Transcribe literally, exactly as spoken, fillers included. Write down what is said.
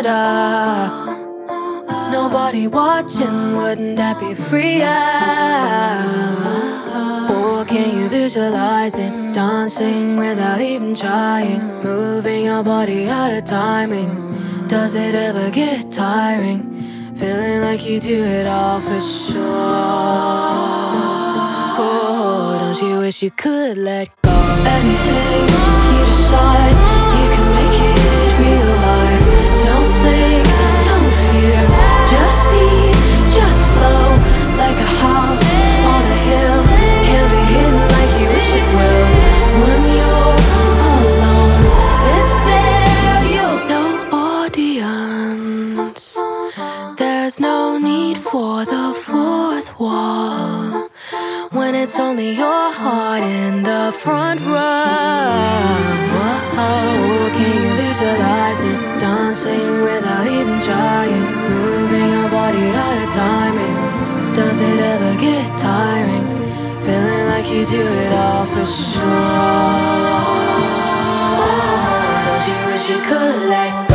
da. Nobody watching, wouldn't that be freer? Or can you visualize it? Dancing without even trying, moving your body out of timing. Does it ever get tiring? Feeling like you do it all for sure. Oh, don't you wish you could let go? Anything you decide, you can make it real life. Don't think, don't fear, just be, just flow. Like a house on a hill, can be hidden like you wish it will. When you're alone, it's there, you no audience. There's no need for the fourth wall when it's only your heart in the front row. Can you visualize it? Dancing without even trying, moving your body out of timing. Does it ever get tiring? Feeling like you do it all for sure. Don't you wish you could let go?